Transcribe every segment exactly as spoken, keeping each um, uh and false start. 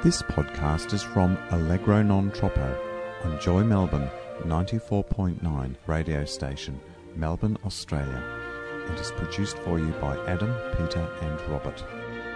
This podcast is from Allegro Non Troppo on Joy Melbourne ninety-four point nine radio station, Melbourne, Australia, and is produced for you by Adam, Peter and Robert.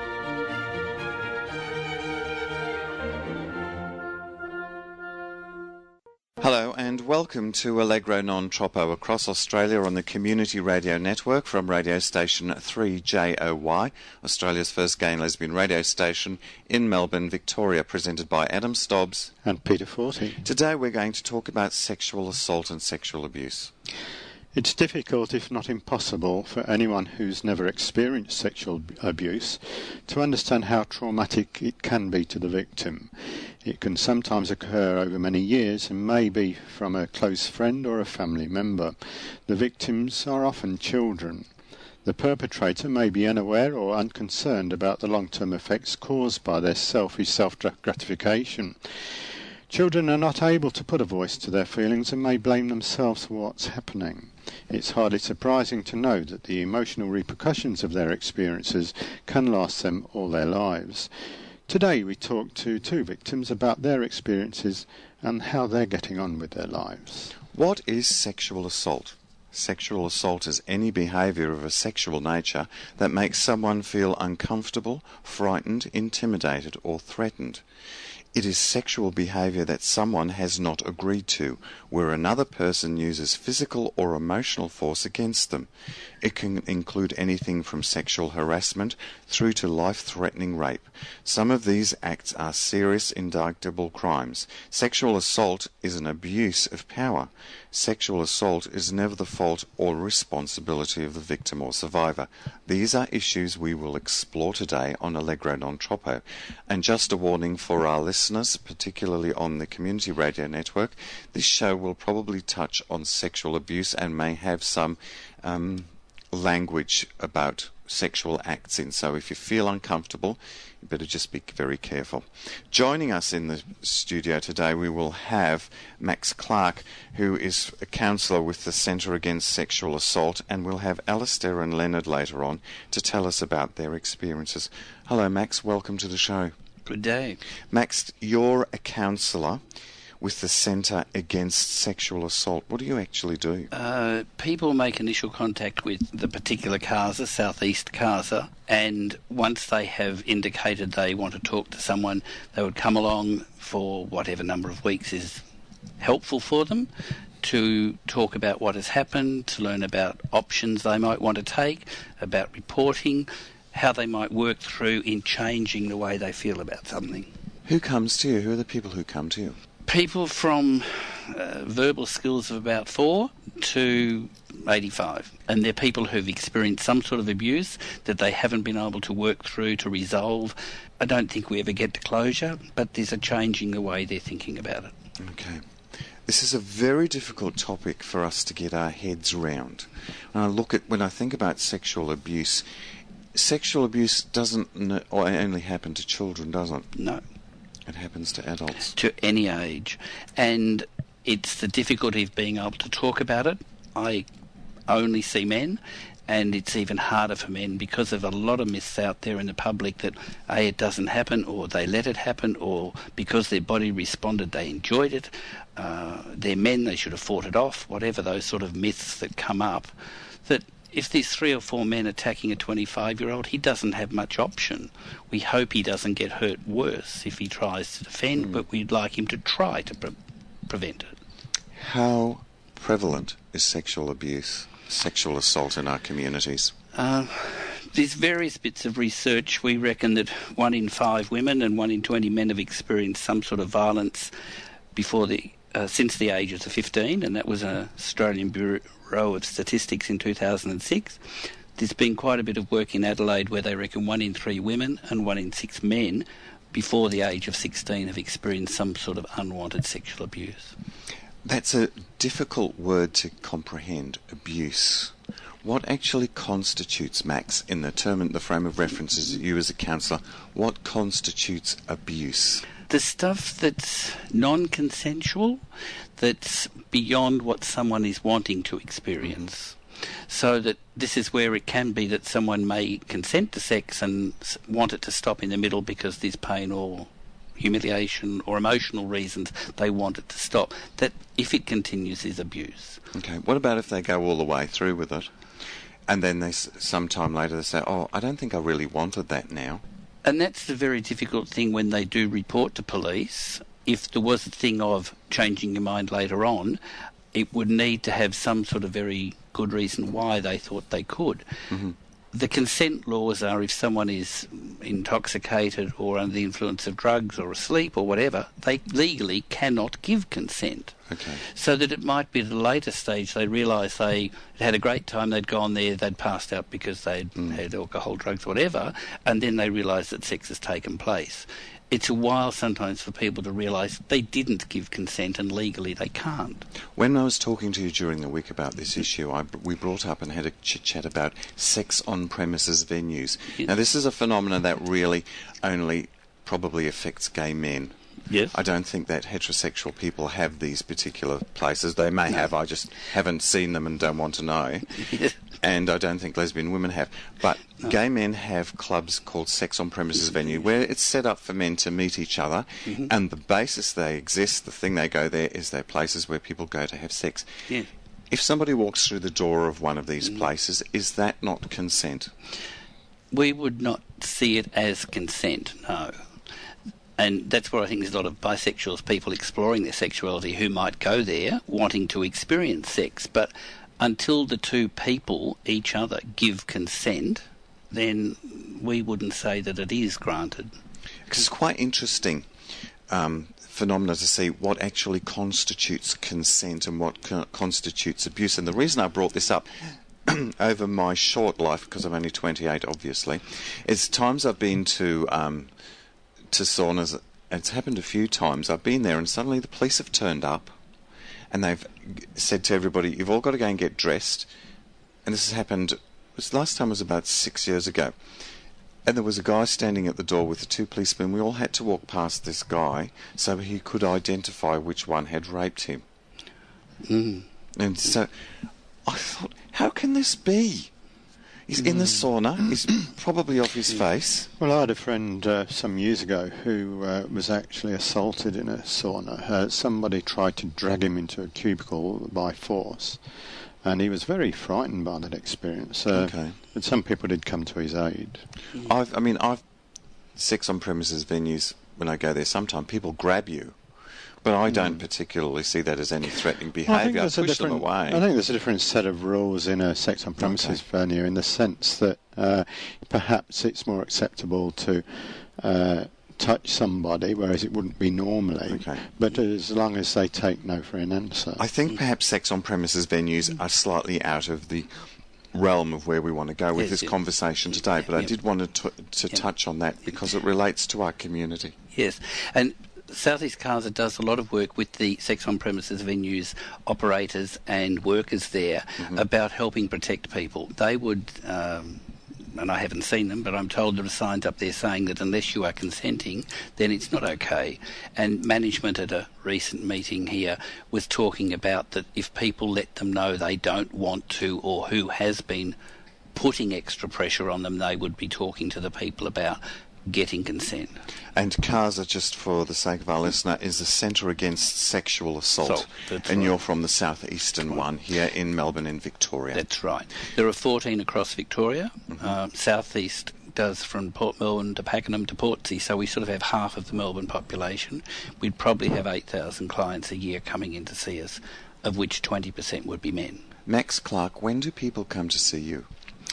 Hello and welcome to Allegro Non Troppo across Australia on the Community Radio Network from radio station three J O Y, Australia's first gay and lesbian radio station in Melbourne, Victoria, presented by Adam Stobbs and Peter Forty. Today we're going to talk about sexual assault and sexual abuse. It's difficult, if not impossible, for anyone who's never experienced sexual abuse to understand how traumatic it can be to the victim. It can sometimes occur over many years and may be from a close friend or a family member. The victims are often children. The perpetrator may be unaware or unconcerned about the long-term effects caused by their selfish self-gratification. Children are not able to put a voice to their feelings and may blame themselves for what's happening. It's hardly surprising to know that the emotional repercussions of their experiences can last them all their lives. Today we talk to two victims about their experiences and how they're getting on with their lives. What is sexual assault? Sexual assault is any behaviour of a sexual nature that makes someone feel uncomfortable, frightened, intimidated or threatened. It is sexual behaviour that someone has not agreed to, where another person uses physical or emotional force against them. It can include anything from sexual harassment through to life-threatening rape. Some of these acts are serious, indictable crimes. Sexual assault is an abuse of power. Sexual assault is never the fault or responsibility of the victim or survivor. These are issues we will explore today on Allegro Non Troppo. And just a warning for our listeners, particularly on the Community Radio Network, this show will probably touch on sexual abuse and may have some um, language about sexual acts in. So if you feel uncomfortable, you better just be very careful. Joining us in the studio today, we will have Max Clark, who is a counsellor with the Centre Against Sexual Assault, and we'll have Alistair and Leonard later on to tell us about their experiences. Hello, Max. Welcome to the show. Good day. Max, you're a counsellor with the Centre Against Sexual Assault. What do you actually do? Uh, people make initial contact with the particular CASA, Southeast CASA, and once they have indicated they want to talk to someone, they would come along for whatever number of weeks is helpful for them to talk about what has happened, to learn about options they might want to take, about reporting, how they might work through in changing the way they feel about something. Who comes to you? Who are the people who come to you? People from uh, verbal skills of about four to eighty-five. And they're people who've experienced some sort of abuse that they haven't been able to work through to resolve. I don't think we ever get to closure, but there's a change in the way they're thinking about it. Okay. This is a very difficult topic for us to get our heads round. When I look at, when I think about sexual abuse, sexual abuse doesn't n- or only happen to children, does it? No. It happens to adults. To any age. And it's the difficulty of being able to talk about it. I only see men, and it's even harder for men because of a lot of myths out there in the public that, A, it doesn't happen, or they let it happen, or because their body responded, they enjoyed it. Uh, they're men, they should have fought it off, whatever those sort of myths that come up. That if there's three or four men attacking a twenty-five-year-old, he doesn't have much option. We hope he doesn't get hurt worse if he tries to defend, mm. but we'd like him to try to pre- prevent it. How prevalent is sexual abuse, sexual assault in our communities? Uh, there's various bits of research. We reckon that one in five women and one in twenty men have experienced some sort of violence before the uh, since the ages of fifteen, and that was an Australian Bureau of Statistics in two thousand six. There's been quite a bit of work in Adelaide where they reckon one in three women and one in six men before the age of sixteen have experienced some sort of unwanted sexual abuse. That's a difficult word to comprehend, abuse. What actually constitutes, Max, in the term and the frame of references you as a counsellor, what constitutes abuse? The stuff that's non-consensual, that's beyond what someone is wanting to experience. So that this is where it can be that someone may consent to sex and want it to stop in the middle because there's pain or humiliation or emotional reasons they want it to stop. That, if it continues, is abuse. Okay, what about if they go all the way through with it, and then they sometime later they say, oh, I don't think I really wanted that now? And that's the very difficult thing when they do report to police. If there was a thing of changing your mind later on, it would need to have some sort of very good reason why they thought they could. Mm-hmm. The consent laws are if someone is intoxicated or under the influence of drugs or asleep or whatever, they legally cannot give consent. Okay. So that it might be at a later stage they realise they had a great time, they'd gone there, they'd passed out because they'd mm. had alcohol, drugs, whatever, and then they realise that sex has taken place. It's a while sometimes for people to realise they didn't give consent and legally they can't. When I was talking to you during the week about this issue, I, we brought up and had a chit-chat about sex on-premises venues. Yes. Now, this is a phenomenon that really only probably affects gay men. Yes. I don't think that heterosexual people have these particular places. They may No. have, I just haven't seen them and don't want to know. Yes. And I don't think lesbian women have. But No. gay men have clubs called sex on premises venue where it's set up for men to meet each other, Mm-hmm. and the basis they exist, the thing they go there, is they're places where people go to have sex. Yeah. If somebody walks through the door of one of these Mm. places, is that not consent? We would not see it as consent, no. And that's where I think there's a lot of bisexuals, people exploring their sexuality, who might go there wanting to experience sex. But until the two people, each other, give consent, then we wouldn't say that it is granted. Because it's quite interesting um, phenomena to see what actually constitutes consent and what co- constitutes abuse. And the reason I brought this up over my short life, because I'm only twenty-eight, obviously, is times I've been to um, to saunas. It's happened a few times. I've been there and suddenly the police have turned up and they've said to everybody, you've all got to go and get dressed. And this has happened, this last time was about six years ago. And there was a guy standing at the door with the two policemen. We all had to walk past this guy so he could identify which one had raped him. Mm. And so I thought, how can this be? He's in the sauna, he's probably off his face. Well, I had a friend uh, some years ago who uh, was actually assaulted in a sauna. Uh, somebody tried to drag him into a cubicle by force, and he was very frightened by that experience. Uh, Okay. But some people did come to his aid. I've, I mean, I've sex on premises venues, when I go there, sometimes people grab you. But I don't particularly see that as any threatening Well, I think behaviour. I, there's a push them different- away. I think there's a different set of rules in a sex on premises venue, in the sense that uh, perhaps it's more acceptable to uh, touch somebody, whereas it wouldn't be normally. Okay. But as long as they take no for an answer. I think perhaps sex on premises venues are slightly out of the realm of where we want to go with Yes, this yes. conversation today, but I Yep. did want to, t- to Yep. touch on that because it relates to our community. Yes, and South East CASA does a lot of work with the sex on premises venues operators and workers there Mm-hmm. about helping protect people. They would, um, and I haven't seen them, but I'm told there are signs up there saying that unless you are consenting, then it's not okay. And management at a recent meeting here was talking about that if people let them know they don't want to, or who has been putting extra pressure on them, they would be talking to the people about getting consent. And CASA, just for the sake of our listener, is the Centre Against Sexual Assault. Assault, that's and right. you're from the southeastern one here in Melbourne in Victoria. That's right. There are fourteen across Victoria. Mm-hmm. Uh, Southeast does from Port Melbourne to Pakenham to Portsea, so we sort of have half of the Melbourne population. We'd probably have eight thousand clients a year coming in to see us, of which twenty percent would be men. Max Clark, when do people come to see you?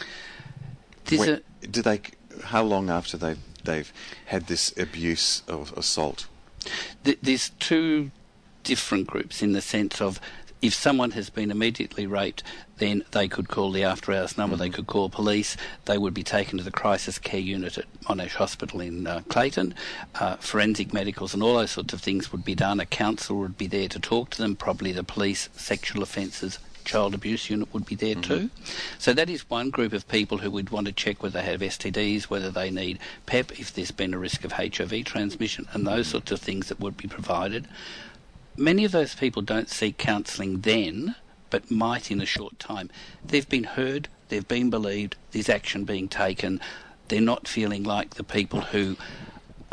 There's When- a, do they? How long after they've, they've had this abuse of assault? th- there's two different groups in the sense of if someone has been immediately raped, then they could call the after-hours number, they could call police, they would be taken to the crisis care unit at Monash Hospital in uh, Clayton. Uh, forensic medicals and all those sorts of things would be done. A counsellor would be there to talk to them, probably the police, sexual offences, child abuse unit would be there too. So that is one group of people who would want to check whether they have S T Ds, whether they need PEP, if there's been a risk of H I V transmission, and those sorts of things that would be provided. Many of those people don't seek counselling then, but might in a short time. They've been heard, they've been believed, there's action being taken. They're not feeling like the people who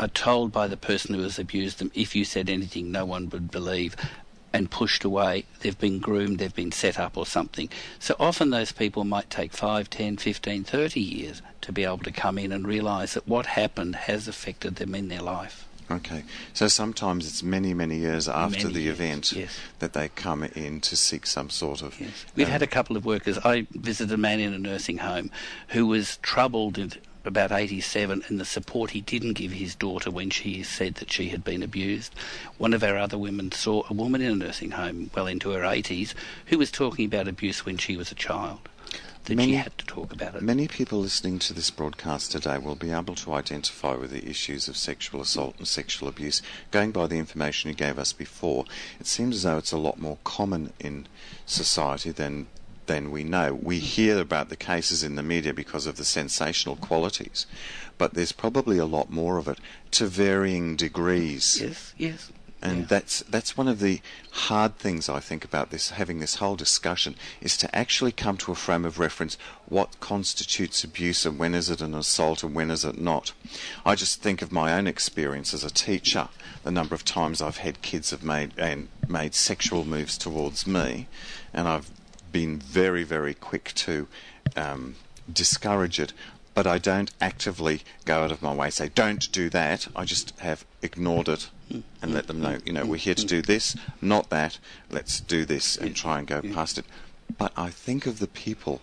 are told by the person who has abused them, if you said anything, no one would believe, and pushed away. They've been groomed, they've been set up or something. So often those people might take five, ten, fifteen, thirty years to be able to come in and realise that what happened has affected them in their life. Okay, so sometimes it's many, many years after Many the years, event yes. that they come in to seek some sort of... Yes. We've um, had a couple of workers. I visited a man in a nursing home who was troubled in about eighty-seven, and the support he didn't give his daughter when she said that she had been abused. One of our other women saw a woman in a nursing home well into her eighties who was talking about abuse when she was a child, that Many- she had to talk about it. Many people listening to this broadcast today will be able to identify with the issues of sexual assault and sexual abuse. Going by the information you gave us before, it seems as though it's a lot more common in society than than we know. We hear about the cases in the media because of the sensational qualities, but there's probably a lot more of it to varying degrees. Yes, yes. And Yeah. that's that's one of the hard things I think about this, having this whole discussion, is to actually come to a frame of reference. What constitutes abuse, and when is it an assault, and when is it not? I just think of my own experience as a teacher, the number of times I've had kids have made and made sexual moves towards me, and I've been very, very quick to um, discourage it. But I don't actively go out of my way say, don't do that. I just have ignored it and let them know, you know, we're here to do this, not that. Let's do this and try and go past it. But I think of the people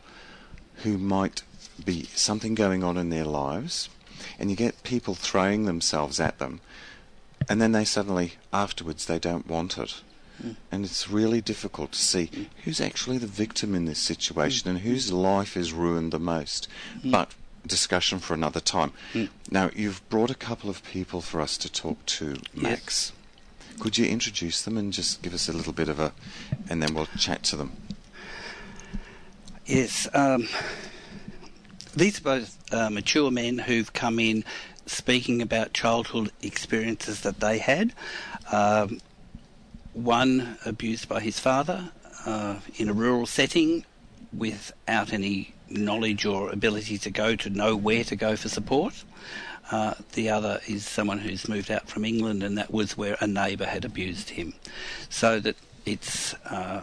who might be something going on in their lives, and you get people throwing themselves at them, and then they suddenly, afterwards, they don't want it. And it's really difficult to see who's actually the victim in this situation and whose life is ruined the most. But discussion for another time. Now, you've brought a couple of people for us to talk to, Max. Yes. Could you introduce them and just give us a little bit of a... and then we'll chat to them. Yes. Um, these are both uh, mature men who've come in speaking about childhood experiences that they had. Um, one abused by his father uh, in a rural setting without any knowledge or ability to go to know where to go for support. Uh, the other is someone who's moved out from England, and that was where a neighbour had abused him. So that it's uh,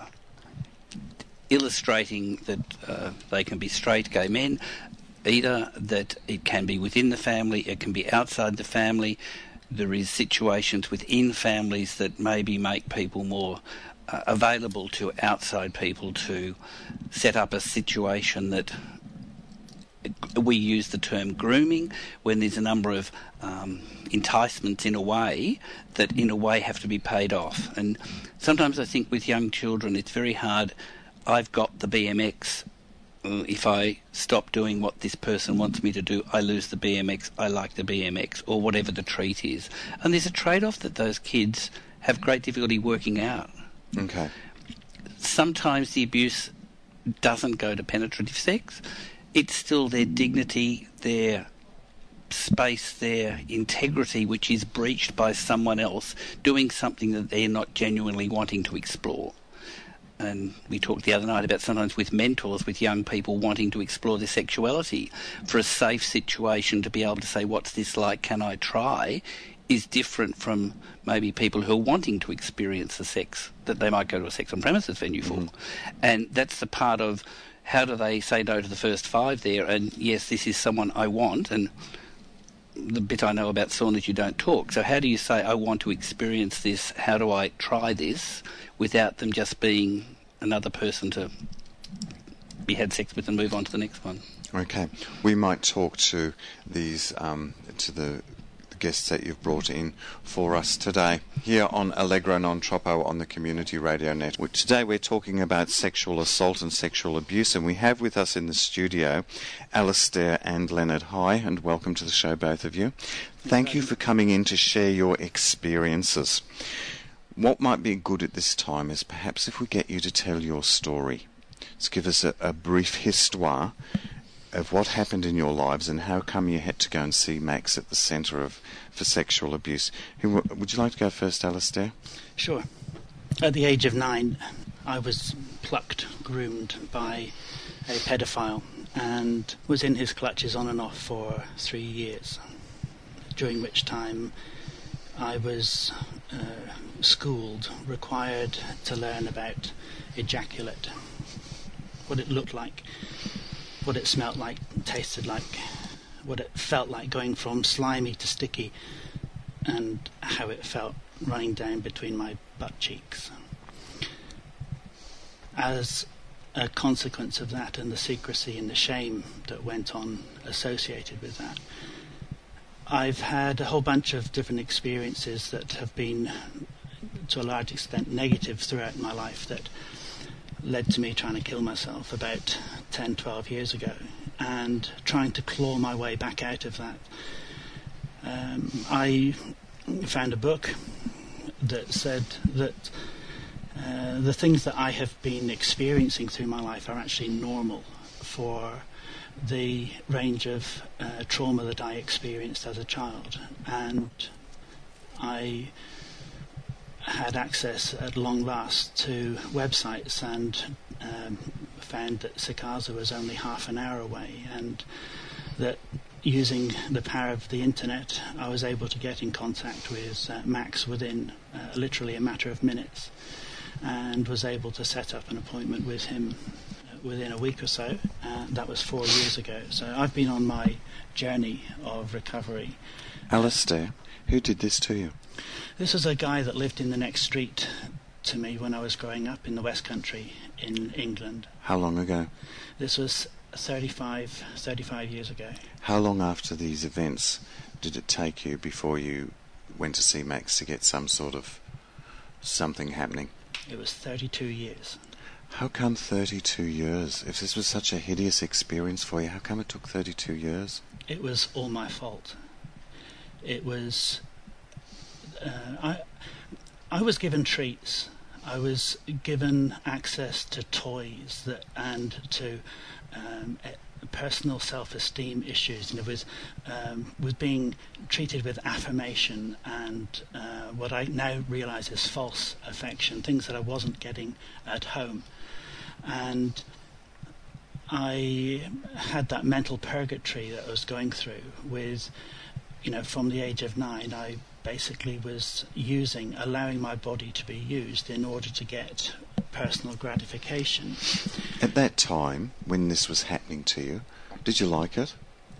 illustrating that uh, they can be straight gay men, either that it can be within the family, it can be outside the family. There is situations within families that maybe make people more uh, available to outside people to set up a situation that we use the term grooming, when there's a number of um, enticements in a way that in a way have to be paid off. And sometimes I think with young children it's very hard. I've got the B M X. If I stop doing what this person wants me to do, I lose the B M X, I like the B M X, or whatever the treat is. And there's a trade-off that those kids have great difficulty working out. Okay. Sometimes the abuse doesn't go to penetrative sex. It's still their dignity, their space, their integrity, which is breached by someone else doing something that they're not genuinely wanting to explore. And we talked the other night about sometimes with mentors, with young people wanting to explore their sexuality, for a safe situation to be able to say, what's this like, can I try, is different from maybe people who are wanting to experience the sex that they might go to a sex on premises venue for. Mm-hmm. And that's the part of how do they say no to the first five there, and yes, this is someone I want, and the bit I know about Sean is you don't talk. So how do you say, I want to experience this, how do I try this, without them just being another person to be had sex with and move on to the next one? Okay. We might talk to these, um, to the guests that you've brought in for us today here on Allegro Non Troppo on the Community Radio Network. Today we're talking about sexual assault and sexual abuse, and we have with us in the studio Alistair and Leonard. Hi, and welcome to the show, both of you. Thank you for coming in to share your experiences. What might be good at this time is perhaps if we get you to tell your story. Let's give us a, a brief histoire of what happened in your lives and how come you had to go and see Max at the Centre of for Sexual Abuse. Who, would you like to go first, Alistair? Sure. At the age of nine, I was plucked, groomed by a paedophile and was in his clutches on and off for three years. during which time I was uh, schooled, required to learn about ejaculate, what it looked like, what it smelt like, tasted like, what it felt like going from slimy to sticky, and how it felt running down between my butt cheeks. As a consequence of that and the secrecy and the shame that went on associated with that, I've had a whole bunch of different experiences that have been, to a large extent, negative throughout my life that led to me trying to kill myself about ten, twelve years ago, and trying to claw my way back out of that. Um, I found a book that said that uh, the things that I have been experiencing through my life are actually normal for the range of uh, trauma that I experienced as a child. And I had access at long last to websites and um, found that Sikaza was only half an hour away, and that using the power of the internet I was able to get in contact with uh, Max within uh, literally a matter of minutes, and was able to set up an appointment with him within a week or so. Uh, that was four years ago. So I've been on my journey of recovery. Alistair, who did this to you? This was a guy that lived in the next street to me when I was growing up in the West Country in England. How long ago? This was thirty-five, thirty-five years ago. How long after these events did it take you before you went to see Max to get some sort of something happening? It was thirty-two years. How come thirty-two years? If this was such a hideous experience for you, how come it took thirty-two years? It was all my fault. It was... Uh, I, I was given treats. I was given access to toys that, and to um, personal self-esteem issues, and it was um, was being treated with affirmation and uh, what I now realise is false affection, things that I wasn't getting at home. And I had that mental purgatory that I was going through with, you know, from the age of nine, I basically was using, allowing my body to be used in order to get personal gratification. At that time, when this was happening to you, did you like it?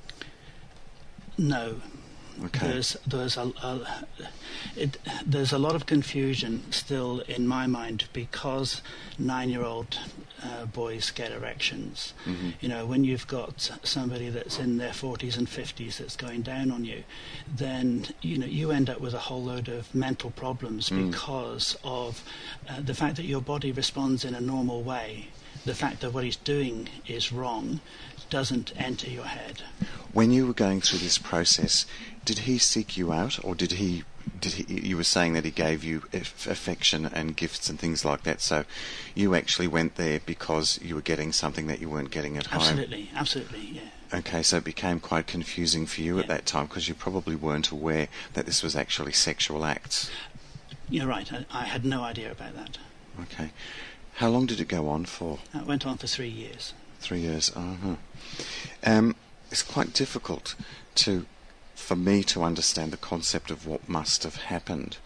No. Okay. There's there's a, a it, there's a lot of confusion still in my mind because nine-year-old uh, boys get erections. Mm-hmm. You know, when you've got somebody that's in their forties and fifties that's going down on you, then you know you end up with a whole load of mental problems mm. because of uh, the fact that your body responds in a normal way. The fact that what he's doing is wrong doesn't enter your head. When you were going through this process, did he seek you out, or did he? Did he? You were saying that he gave you aff- affection and gifts and things like that. So, you actually went there because you were getting something that you weren't getting at home. Absolutely, absolutely, yeah. Okay, so it became quite confusing for you yeah. at that time because you probably weren't aware that this was actually sexual acts. You're right. I, I had no idea about that. Okay, how long did it go on for? It went on for three years. Three years. Uh-huh. Um, it's quite difficult to. for me to understand the concept of what must have happened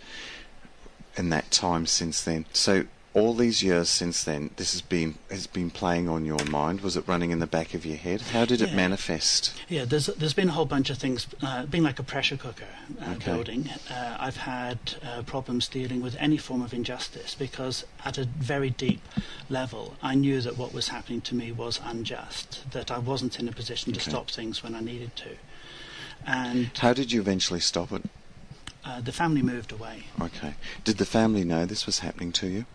in that time since then. So all these years since then, this has been has been playing on your mind. Was it running in the back of your head? How did it yeah. manifest? Yeah, there's there's been a whole bunch of things, uh, being like a pressure cooker uh, Okay. building. Uh, I've had uh, problems dealing with any form of injustice because at a very deep level, I knew that what was happening to me was unjust, that I wasn't in a position to Okay. stop things when I needed to. And How did you eventually stop it? uh, the family moved away. Okay. Did the family know this was happening to you?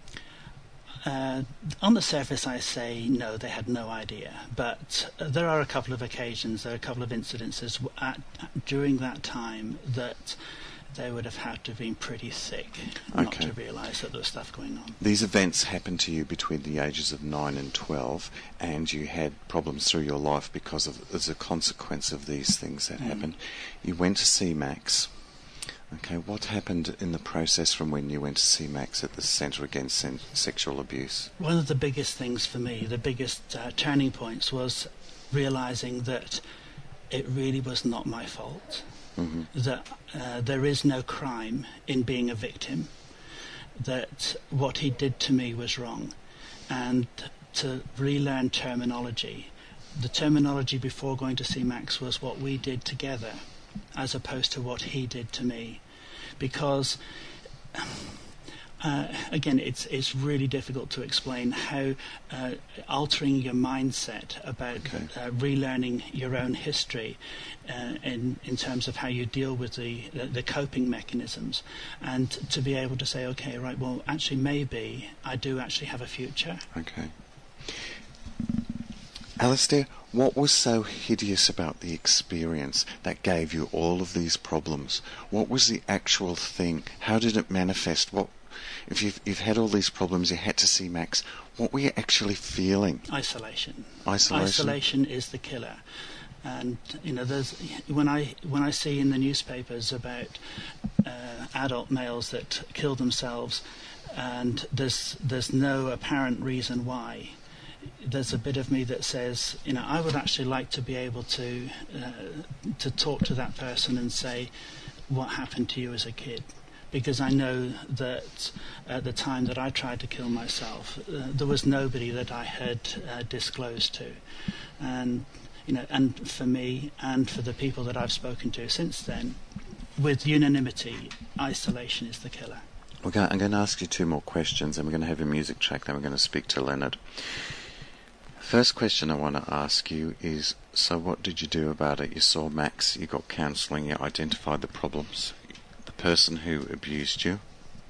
Uh, on the surface, I say no, they had no idea. But uh, there are a couple of occasions, there are a couple of incidences w- at, during that time that they would have had to have been pretty thick not Okay. to realise that there was stuff going on. These events happened to you between the ages of nine and twelve, and you had problems through your life because of as a consequence of these things that Mm. happened. You went to see Max. Okay, what happened in the process from when you went to see Max at the Centre Against Sen- Sexual Abuse? One of the biggest things for me, the biggest uh, turning points, was realising that it really was not my fault. Mm-hmm. that uh, there is no crime in being a victim, that what he did to me was wrong, and to relearn terminology. The terminology before going to see Max was what we did together as opposed to what he did to me, because uh, again it's it's really difficult to explain how uh, altering your mindset about Okay. uh, relearning your own history uh, in in terms of how you deal with the, the the coping mechanisms, and to be able to say, okay, right, well actually maybe I do actually have a future. Okay. Alistair, what was so hideous about the experience that gave you all of these problems? What was the actual thing? How did it manifest? What, if you've, you've had all these problems, you had to see Max, what were you actually feeling? Isolation. Isolation? Isolation is the killer. And you know, there's when I when I see in the newspapers about uh, adult males that kill themselves, and there's there's no apparent reason why, there's a bit of me that says, you know, I would actually like to be able to uh, to talk to that person and say, what happened to you as a kid? Because I know that at the time that I tried to kill myself, uh, there was nobody that I had uh, disclosed to, and you know, and for me and for the people that I've spoken to since then, with unanimity, isolation is the killer. We're going, I'm going to ask you two more questions, and we're going to have a music track, then we're going to speak to Leonard. First question I want to ask you is, so what did you do about it? You saw Max, you got counselling, you identified the problems, the person who abused you.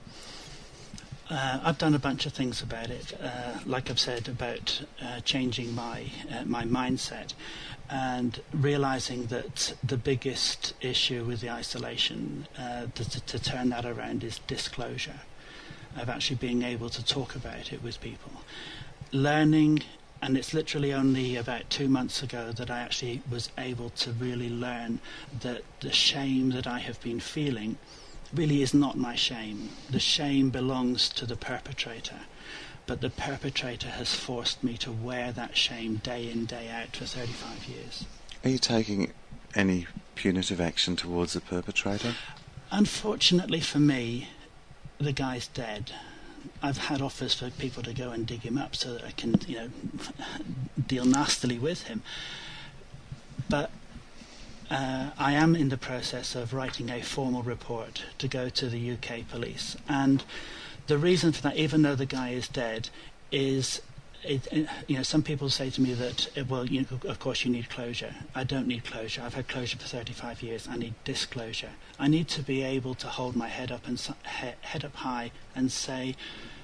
Uh, I've done a bunch of things about it, uh, like I've said, about uh, changing my uh, my mindset and realising that the biggest issue with the isolation, uh, to, to, to turn that around, is disclosure, of actually being able to talk about it with people. Learning, and it's literally only about two months ago that I actually was able to really learn that the shame that I have been feeling really is not my shame. The shame belongs to the perpetrator, but the perpetrator has forced me to wear that shame day in, day out for thirty-five years. Are you taking any punitive action towards the perpetrator? Unfortunately for me, the guy's dead. I've had offers for people to go and dig him up so that I can, you know, deal nastily with him. But uh, I am in the process of writing a formal report to go to the U K police. And the reason for that, even though the guy is dead, is, it, it, you know, some people say to me that, well, you know, of course you need closure. I don't need closure. I've had closure for thirty-five years. I need disclosure. I need to be able to hold my head up and he, head up high and say,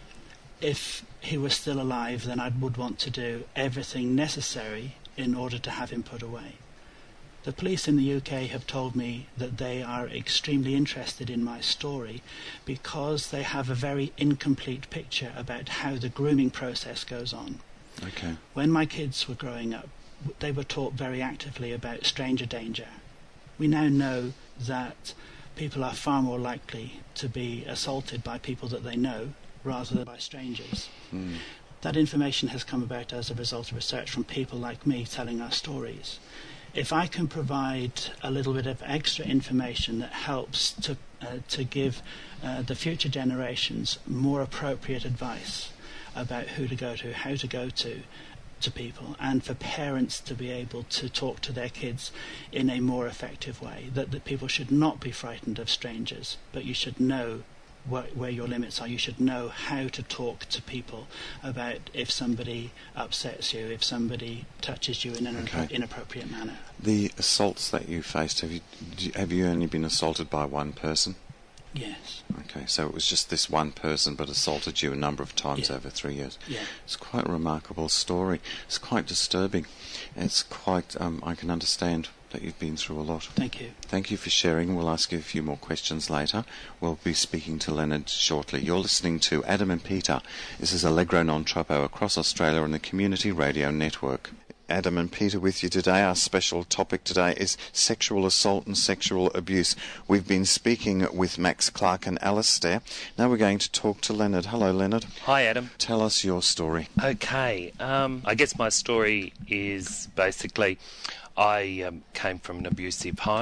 if he was still alive, then I would want to do everything necessary in order to have him put away. The police in the U K have told me that they are extremely interested in my story because they have a very incomplete picture about how the grooming process goes on. Okay. When my kids were growing up, they were taught very actively about stranger danger. We now know that people are far more likely to be assaulted by people that they know rather than by strangers. Mm. That information has come about as a result of research from people like me telling our stories. If I can provide a little bit of extra information that helps to uh, to give uh, the future generations more appropriate advice about who to go to, how to go to, to people, and for parents to be able to talk to their kids in a more effective way, that, that people should not be frightened of strangers, but you should know Where, where your limits are. You should know how to talk to people about if somebody upsets you, if somebody touches you in an Okay. inappropriate manner. The assaults that you faced, have you have you only been assaulted by one person? Yes. Okay, so it was just this one person but assaulted you a number of times Yeah. over three years. Yeah. It's quite a remarkable story. It's quite disturbing. It's quite, um, I can understand that you've been through a lot. Thank you. Thank you for sharing. We'll ask you a few more questions later. We'll be speaking to Leonard shortly. You're listening to Adam and Peter. This is Allegro Non Troppo across Australia on the Community Radio Network. Adam and Peter with you today. Our special topic today is sexual assault and sexual abuse. We've been speaking with Max Clark and Alistair. Now we're going to talk to Leonard. Hello, Leonard. Hi, Adam. Tell us your story. Okay, um, I guess my story is basically I um, came from an abusive home.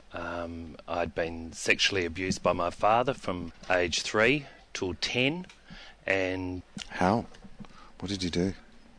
Um, I'd been sexually abused by my father from age three till ten, and How? What did you do?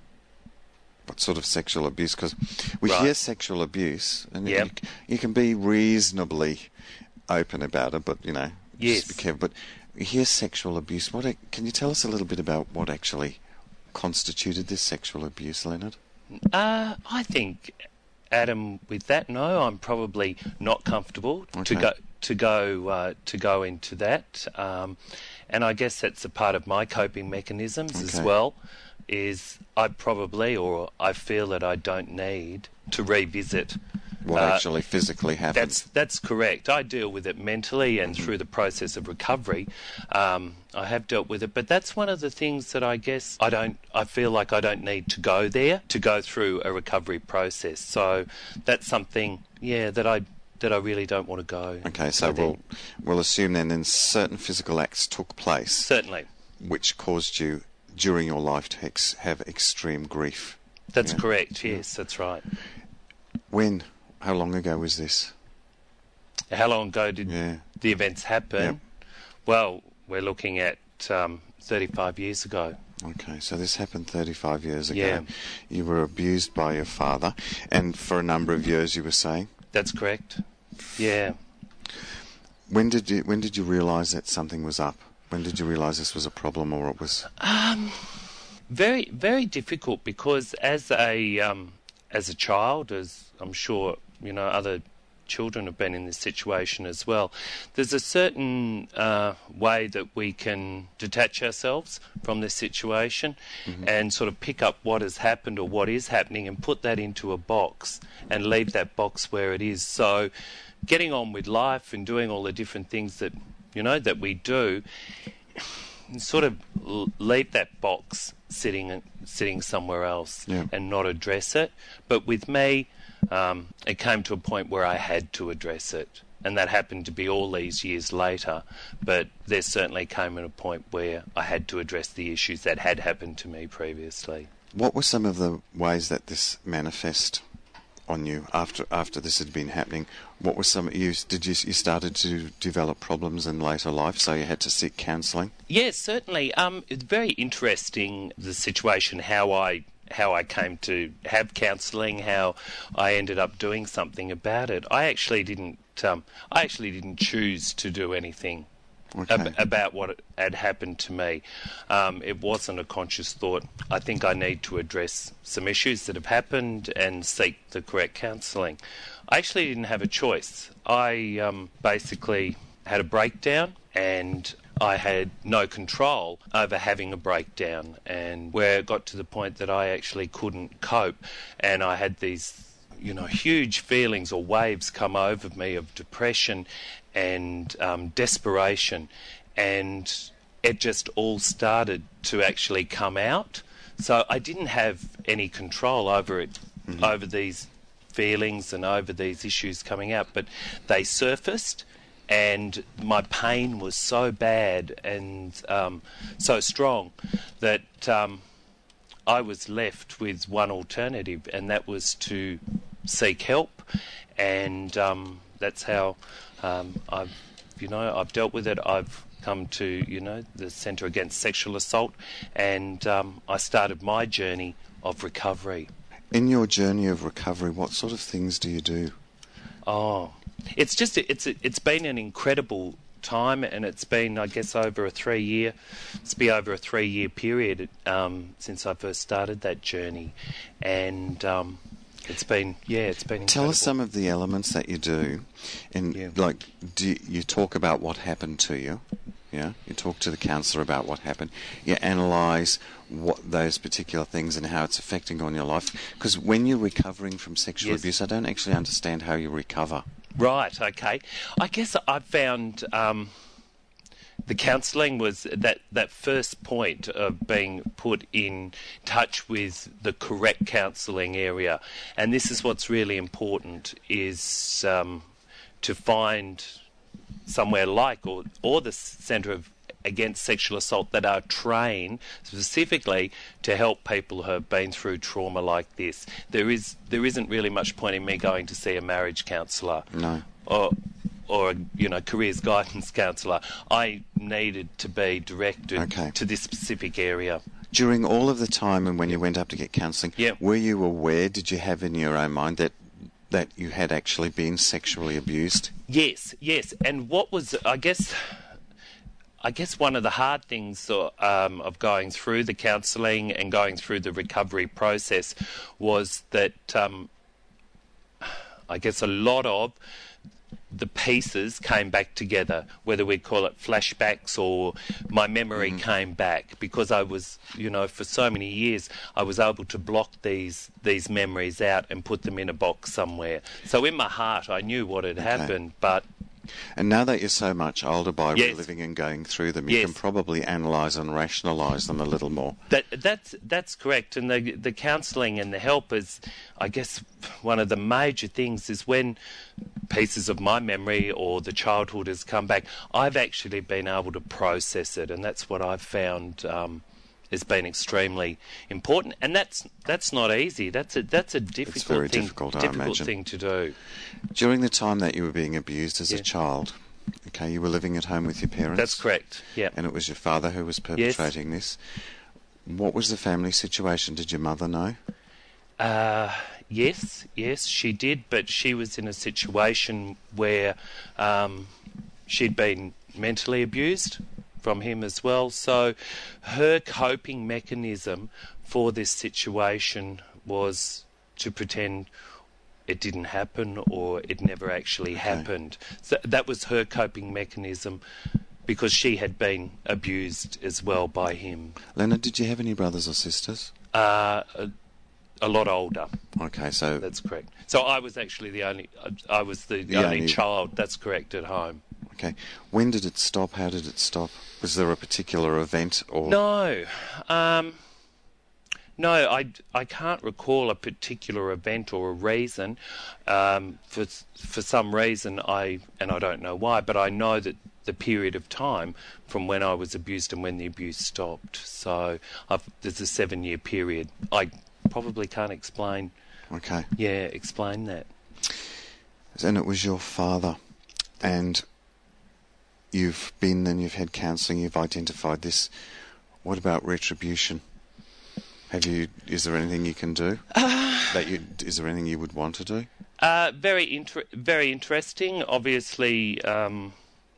What sort of sexual abuse? Because we Right. hear sexual abuse, and Yep. you, you can be reasonably open about it, but, you know, Yes. just be careful. But we hear sexual abuse. What? ac- Can you tell us a little bit about what actually constituted this sexual abuse, Leonard? uh, I think, Adam, with that, no, I'm probably not comfortable to Okay. go to go uh, to go into that, um, and I guess that's a part of my coping mechanisms as Okay. well. Is I probably, or I feel that I don't need to revisit. What uh, actually physically happened? That's that's correct. I deal with it mentally and through the process of recovery. Um, I have dealt with it, but that's one of the things that I guess I don't. I feel like I don't need to go there to go through a recovery process. So that's something, yeah, that I that I really don't want to go. Okay, so within. we'll we'll assume then then certain physical acts took place Certainly, which caused you during your life to ex- have extreme grief. that's Yeah. correct. Yes, that's right. When? How long ago was this? How long ago did Yeah. the events happen? Yep. Well, we're looking at um, thirty-five years ago. Okay, so this happened thirty-five years ago. Yeah. You were abused by your father, and for a number of years, you were saying. That's correct. Yeah. When did you When did you realise that something was up? When did you realise this was a problem, or it was? Um, very, very difficult because as a um, as a child, as I'm sure you know, other children have been in this situation as well. There's a certain uh, way that we can detach ourselves from this situation Mm-hmm. and sort of pick up what has happened or what is happening and put that into a box and leave that box where it is. So, getting on with life and doing all the different things that you know that we do. Sort of l- leave that box sitting sitting somewhere else Yeah. and not address it. But with me, um, it came to a point where I had to address it, and that happened to be all these years later. But there certainly came at a point where I had to address the issues that had happened to me previously. What were some of the ways that this manifest on you after after this had been happening? What were some? You did you you started to develop problems in later life, so you had to seek counselling? Yes, certainly. Um, it's very interesting, the situation, how I how I came to have counselling, how I ended up doing something about it. I actually didn't. Um, I actually didn't choose to do anything Okay. ab- about what had happened to me. Um, it wasn't a conscious thought. I think I need to address some issues that have happened and seek the correct counselling. I actually didn't have a choice. I um, basically had a breakdown and I had no control over having a breakdown, and where it got to the point that I actually couldn't cope, and I had these, you know, huge feelings or waves come over me of depression and um, desperation, and it just all started to actually come out. So I didn't have any control over it, Mm-hmm. over these feelings and over these issues coming out, but they surfaced, and my pain was so bad and um, so strong that um, I was left with one alternative, and that was to seek help, and um, that's how um, I've, you know, I've dealt with it. I've come to, you know, the Centre Against Sexual Assault, and um, I started my journey of recovery. In your journey of recovery, what sort of things do you do? Oh, it's just it's it's been an incredible time, and it's been, I guess, over a three year, it's been over a three year period um, since I first started that journey, and um, it's been yeah, it's been incredible. Tell us some of the elements that you do, and Yeah. like, do you, you talk about what happened to you? Yeah, you talk to the counsellor about what happened. You analyse what those particular things and how it's affecting on your life. Because when you're recovering from sexual Yes. abuse, I don't actually understand how you recover. Right, okay. I guess I found um, the counselling was that, that first point of being put in touch with the correct counselling area. And this is what's really important, is um, to find somewhere like or, or the Centre of against sexual assault that are trained specifically to help people who have been through trauma like this. There is there isn't really much point in me going to see a marriage counsellor. No. Or or a, you know, careers guidance counsellor. I needed to be directed Okay. to this specific area. During all of the time and when you went up to get counselling, Yep. were you aware, did you have in your own mind that that you had actually been sexually abused? Yes, yes. And what was, I guess, I guess one of the hard things uh, um, of going through the counselling and going through the recovery process was that um, I guess a lot of the pieces came back together, whether we call it flashbacks or my memory mm. came back, because I was, you know, for so many years I was able to block these these memories out and put them in a box somewhere. So in my heart I knew what had Okay. happened, but... And now that you're so much older, by Yes. reliving and going through them, you Yes. can probably analyse and rationalise them a little more. That that's that's correct, and the the counselling and the help is, I guess, one of the major things is when pieces of my memory or the childhood has come back, I've actually been able to process it, and that's what I've found um, has been extremely important. And that's that's not easy. That's a that's a difficult very thing, difficult, I difficult imagine. thing to do. During the time that you were being abused as Yeah. a child, okay, you were living at home with your parents? That's correct. Yeah. And it was your father who was perpetrating this. What was the family situation? Did your mother know? Uh, yes, yes, she did, but she was in a situation where um, she'd been mentally abused from him as well. So her coping mechanism for this situation was to pretend it didn't happen or it never actually Okay. happened. So that was her coping mechanism, because she had been abused as well by him. Leonard, did you have any brothers or sisters? Uh, a, a lot older. Okay, so That's correct. So I was actually the only. I was the, The only, only- child. That's correct at home. okay. When did it stop? How did it stop? Was there a particular event or No, um, no. I, I can't recall a particular event or a reason. Um, for for some reason, I and I don't know why, but I know that the period of time from when I was abused and when the abuse stopped. So I've, there's a seven-year period. I probably can't explain. Okay. Yeah, explain that. And it was your father, and you've been and you've had counselling, you've identified this. What about retribution? Have you? Is there anything you can do? Uh, that you? Is there anything you would want to do? Uh, very inter- very interesting. Obviously, um,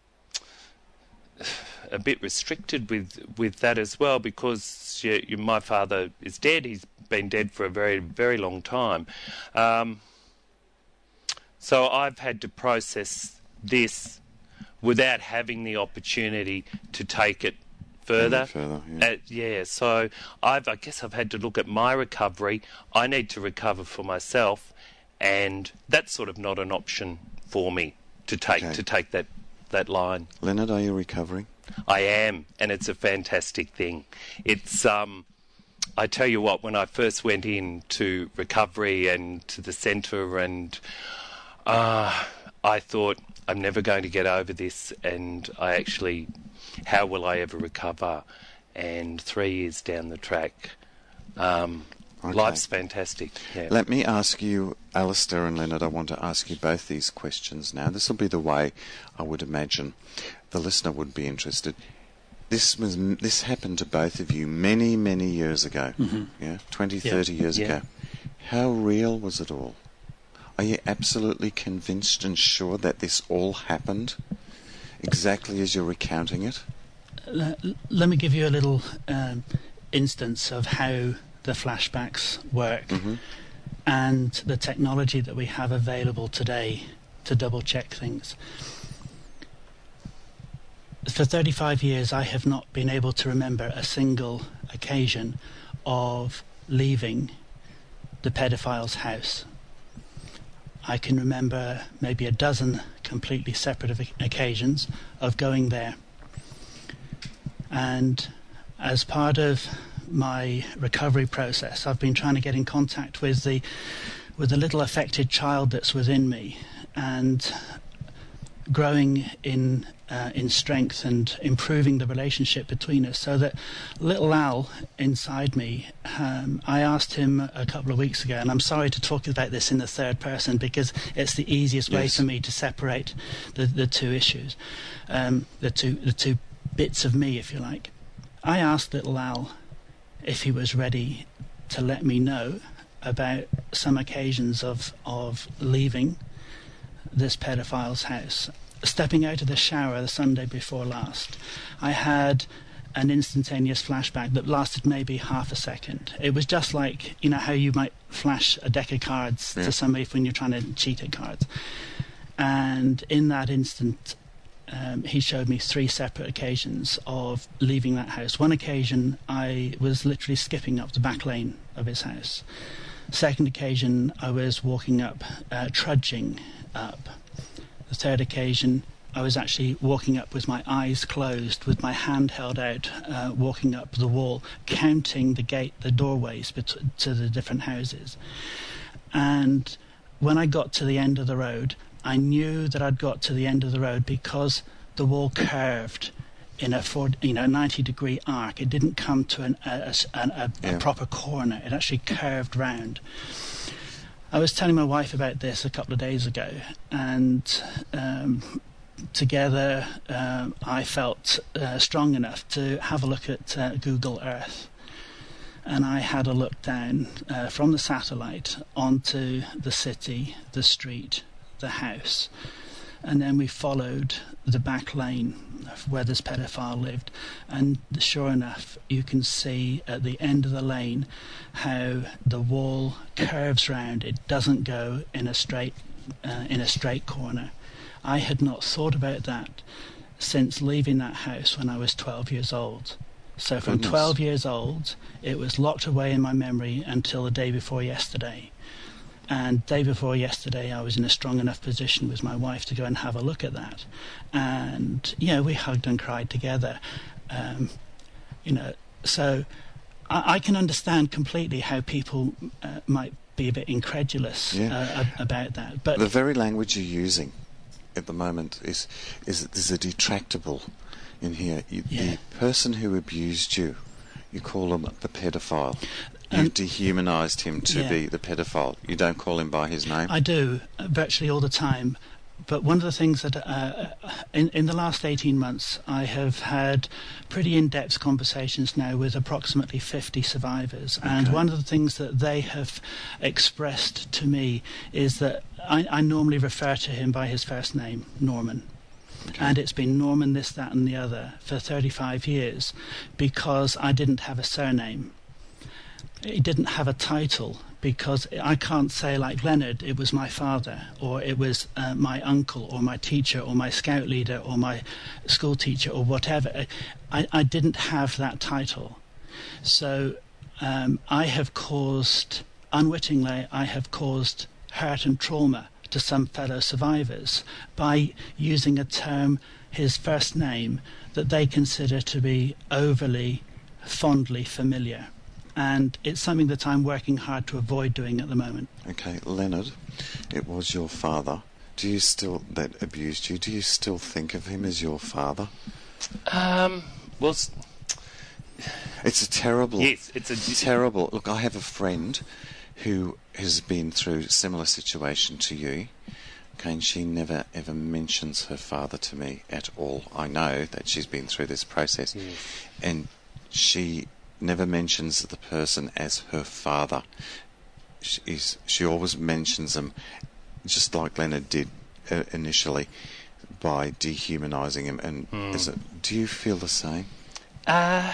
a bit restricted with, with that as well, because you, you, my father is dead. He's been dead for a very, very long time. Um, so I've had to process this without having the opportunity to take it further. Any further, yeah. Uh, yeah, so I've, I guess I've had to look at my recovery. I need to recover for myself, and that's sort of not an option for me to take Okay. to take that, that line. Leonard, are you recovering? I am, and it's a fantastic thing. It's um, I tell you what, when I first went into recovery and to the centre, and uh, I thought I'm never going to get over this, and I actually, how will I ever recover? And three years down the track, um, Okay. life's fantastic. Yeah. Let me ask you, Alistair and Leonard, I want to ask you both these questions now. This will be the way I would imagine the listener would be interested. This was this happened to both of you many, many years ago. Mhm. Yeah, twenty, Yeah. thirty years Yeah. ago. How real was it all? Are you absolutely convinced and sure that this all happened exactly as you're recounting it? L- let me give you a little um, instance of how the flashbacks work Mm-hmm. and the technology that we have available today to double check things. For thirty-five years, I have not been able to remember a single occasion of leaving the pedophile's house. I can remember maybe a dozen completely separate of occasions of going there. And as part of my recovery process, I've been trying to get in contact with the with the little affected child that's within me, and growing in uh, in strength and improving the relationship between us. So that little Al inside me, um, I asked him a couple of weeks ago, and I'm sorry to talk about this in the third person because it's the easiest way yes. for me to separate the, the two issues, um, the two the two bits of me, if you like. I asked little Al if he was ready to let me know about some occasions of of leaving this pedophile's house. Stepping out of the shower the Sunday before last, I had an instantaneous flashback that lasted maybe half a second. It was just like, you know, how you might flash a deck of cards yeah. to somebody when you're trying to cheat at cards. And in that instant, um, he showed me three separate occasions of leaving that house. One occasion, I was literally skipping up the back lane of his house. Second occasion, I was walking up, uh, trudging up. The third occasion, I was actually walking up with my eyes closed, with my hand held out, uh, walking up the wall, counting the gate, the doorways bet- to the different houses. And when I got to the end of the road, I knew that I'd got to the end of the road because the wall curved in a forty, you know, ninety degree arc. It didn't come to an, a, a, a, yeah. a proper corner. It actually curved round. I was telling my wife about this a couple of days ago, and um, together uh, I felt uh, strong enough to have a look at uh, Google Earth. And I had a look down uh, from the satellite onto the city, the street, the house. And then we followed the back lane where this pedophile lived, and sure enough you can see at the end of the lane how the wall curves round. It doesn't go in a straight uh, in a straight corner. I had not thought about that since leaving that house when I was twelve years old. So from Goodness. twelve years old it was locked away in my memory until the day before yesterday. And day before yesterday, I was in a strong enough position with my wife to go and have a look at that. And, yeah, we hugged and cried together. Um, you know, so I, I can understand completely how people uh, might be a bit incredulous yeah. uh, about that. But the very language you're using at the moment is, is there's a detractable in here. You, yeah. The person who abused you, you call him the pedophile. You Um, dehumanised him to yeah. be the pedophile. You don't call him by his name. I do, uh, virtually all the time. But one of the things that, uh, in, in the last eighteen months, I have had pretty in-depth conversations now with approximately fifty survivors. Okay. And one of the things that they have expressed to me is that I, I normally refer to him by his first name, Norman. Okay. And it's been Norman this, that and the other for thirty-five years because I didn't have a surname. It didn't have a title because I can't say like Leonard, it was my father, or it was uh, my uncle, or my teacher, or my scout leader, or my school teacher, or whatever. I, I didn't have that title. So um, I have caused, unwittingly, I have caused hurt and trauma to some fellow survivors by using a term, his first name, that they consider to be overly, fondly familiar. And it's something that I'm working hard to avoid doing at the moment. Okay, Leonard, it was your father. Do you still, that abused you, do you still think of him as your father? Um, well, s- It's a terrible, yes, it's a terrible, look, I have a friend who has been through a similar situation to you. Okay, and she never ever mentions her father to me at all. I know that she's been through this process. Yes. And she never mentions the person as her father. She, is, she always mentions them, just like Leonard did uh, initially, by dehumanising him. And Mm. is it, do you feel the same? Uh,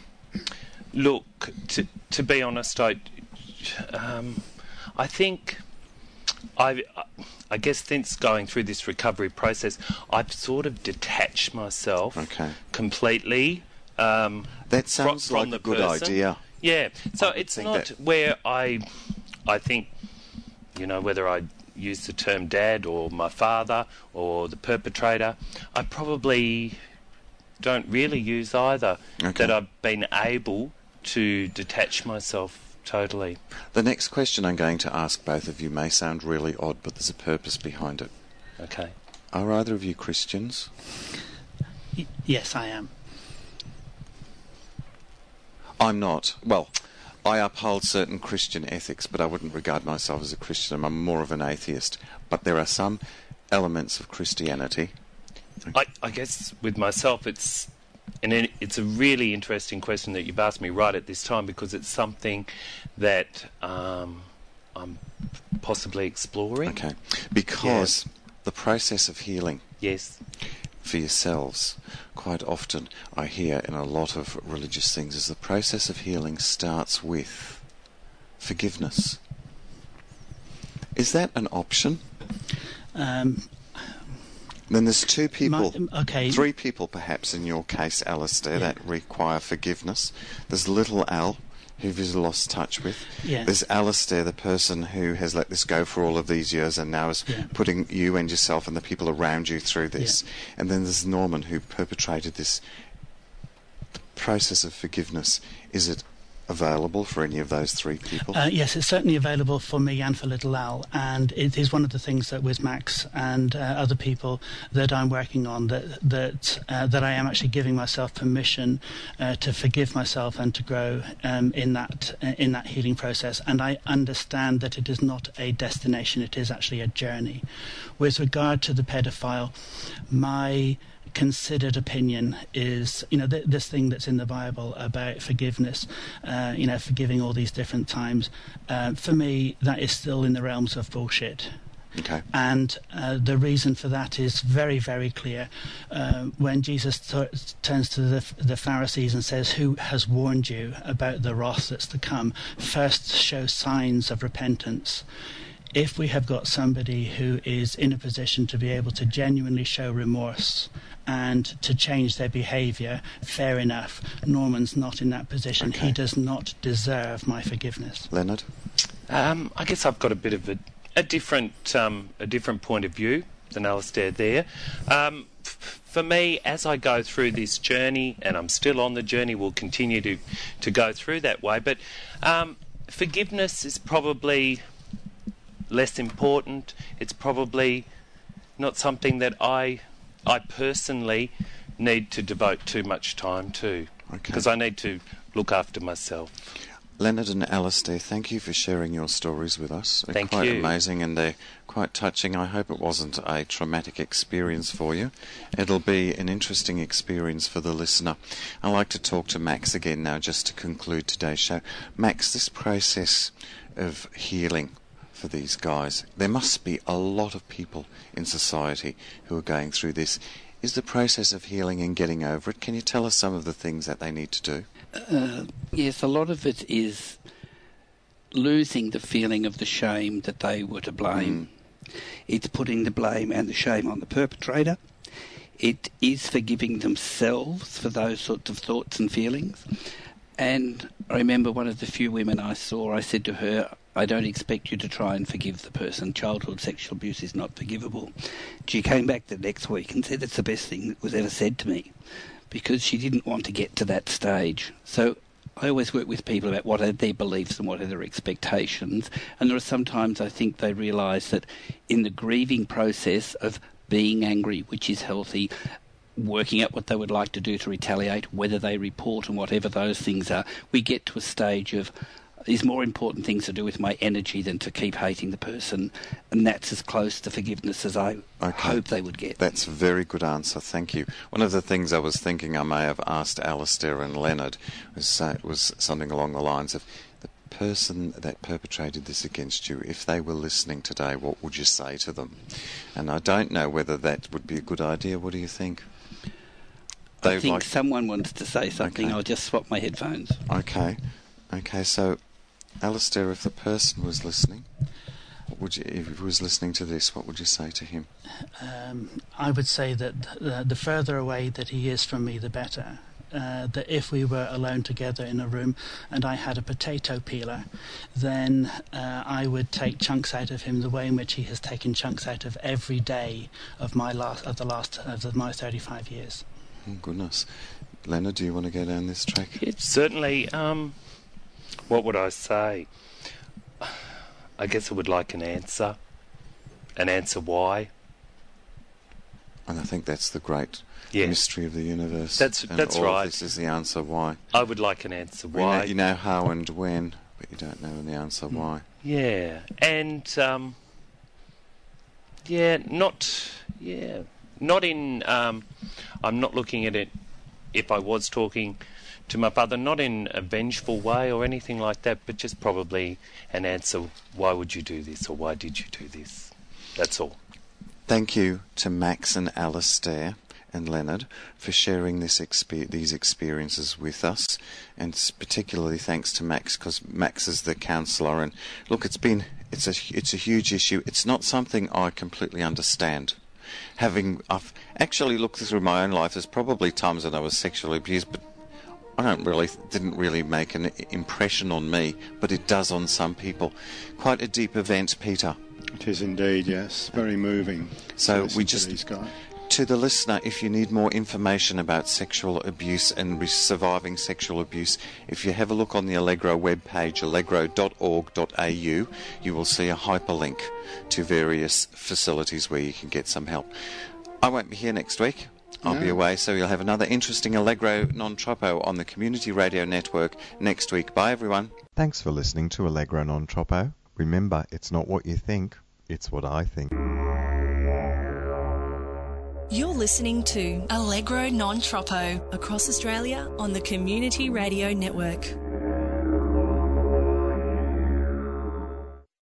look, to to be honest, I um, I think I I guess since going through this recovery process, I've sort of detached myself Okay. completely. Um, That sounds from like the a good person. idea. Yeah, so I would it's think not that- where I, I think, you know, whether I use the term dad or my father or the perpetrator, I probably don't really use either. Okay. That I've been able to detach myself totally. The next question I'm going to ask both of you may sound really odd, but there's a purpose behind it. Okay. Are either of you Christians? Y- yes, I am. I'm not. Well, I uphold certain Christian ethics, but I wouldn't regard myself as a Christian. I'm more of an atheist. But there are some elements of Christianity. I, I guess with myself, it's and it, it's a really interesting question that you've asked me right at this time, because it's something that um, I'm possibly exploring. Okay. Because yeah. the process of healing. Yes. For yourselves, quite often I hear in a lot of religious things, is the process of healing starts with forgiveness. Is that an option? Um, then there's two people, my, okay. three people perhaps in your case, Alistair, yeah. that require forgiveness. There's little Al, who you've lost touch with. Yeah. There's Alistair, the person who has let this go for all of these years and now is yeah. putting you and yourself and the people around you through this. Yeah. And then there's Norman, who perpetrated this. The process of forgiveness, is it available for any of those three people? Uh, yes, it's certainly available for me and for little Al, and it is one of the things that with Max and uh, other people that I'm working on, that that uh, that I am actually giving myself permission uh, to forgive myself and to grow um, in that uh, in that healing process. And I understand that it is not a destination; it is actually a journey. With regard to the pedophile, my considered opinion is, you know, th- this thing that's in the Bible about forgiveness, uh, you know, forgiving all these different times. Uh, for me, that is still in the realms of bullshit. Okay. And uh, the reason for that is very, very clear. Uh, when Jesus t- turns to the, the Pharisees and says, "Who has warned you about the wrath that's to come?" First, show signs of repentance. If we have got somebody who is in a position to be able to genuinely show remorse and to change their behaviour, fair enough. Norman's not in that position. Okay. He does not deserve my forgiveness. Leonard? Um, I guess I've got a bit of a, a different um, a different point of view than Alistair there. Um, f- for me, as I go through this journey, and I'm still on the journey, we'll continue to, to go through that way, but um, forgiveness is probably less important. It's probably not something that I I personally need to devote too much time to, because Okay. I need to look after myself. Leonard and Alistair, thank you for sharing your stories with us. They're Thank quite you. amazing and they're quite touching. I hope it wasn't a traumatic experience for you. It'll be an interesting experience for the listener. I'd like to talk to Max again now just to conclude today's show. Max, this process of healing for these guys, there must be a lot of people in society who are going through this. Is the process of healing and getting over it, can you tell us some of the things that they need to do? Uh, yes, a lot of it is losing the feeling of the shame that they were to blame. Mm. It's putting the blame and the shame on the perpetrator. It is forgiving themselves for those sorts of thoughts and feelings. And I remember one of the few women I saw, I said to her, "I don't expect you to try and forgive the person. Childhood sexual abuse is not forgivable." She came back the next week and said it's the best thing that was ever said to me, because she didn't want to get to that stage. So I always work with people about what are their beliefs and what are their expectations. And there are sometimes I think they realise that in the grieving process of being angry, which is healthy, working out what they would like to do to retaliate, whether they report and whatever those things are, we get to a stage of there's more important things to do with my energy than to keep hating the person, and that's as close to forgiveness as I Okay. hope they would get. That's a very good answer, thank you. One of the things I was thinking I may have asked Alistair and Leonard was, uh, was something along the lines of, the person that perpetrated this against you, if they were listening today, what would you say to them? And I don't know whether that would be a good idea. What do you think? I They'd think like- someone wants to say something. Okay. I'll just swap my headphones. Okay, okay, so Alistair, if the person was listening, what would you, if he was listening to this, what would you say to him? Um, I would say that uh, the further away that he is from me, the better. Uh, that if we were alone together in a room and I had a potato peeler, then uh, I would take chunks out of him the way in which he has taken chunks out of every day of my last of the last of the, my thirty-five years. Oh, goodness. Leonard, do you want to go down this track? It's certainly, um, what would I say? I guess I would like an answer. An answer why. And I think that's the great Yeah. mystery of the universe. That's- and that's all right. Of this is the answer why. I would like an answer We know- why. you know how and when, but you don't know the answer why. Yeah, and um, yeah, not yeah, not in. Um, I'm not looking at it. If I was talking to my father, not in a vengeful way or anything like that, but just probably an answer. Why would you do this, or why did you do this? That's all. Thank you to Max and Alistair and Leonard for sharing this exper- these experiences with us, and s- particularly thanks to Max, because Max is the counsellor. And look, it's been it's a it's a huge issue. It's not something I completely understand. Having I've actually looked through my own life, there's probably times that I was sexually abused, but I don't really didn't really make an impression on me, but it does on some people. Quite a deep event, Peter. It is indeed, yes. Very moving. So to listen we to just- these guys. To the listener, if you need more information about sexual abuse and re- surviving sexual abuse, if you have a look on the Allegro webpage, allegro dot org dot a u, you will see a hyperlink to various facilities where you can get some help. I won't be here next week. I'll be No. away, so you'll have another interesting Allegro Non Troppo on the Community Radio Network next week. Bye, everyone. Thanks for listening to Allegro Non Troppo. Remember, it's not what you think, it's what I think. You're listening to Allegro Non Troppo across Australia on the Community Radio Network.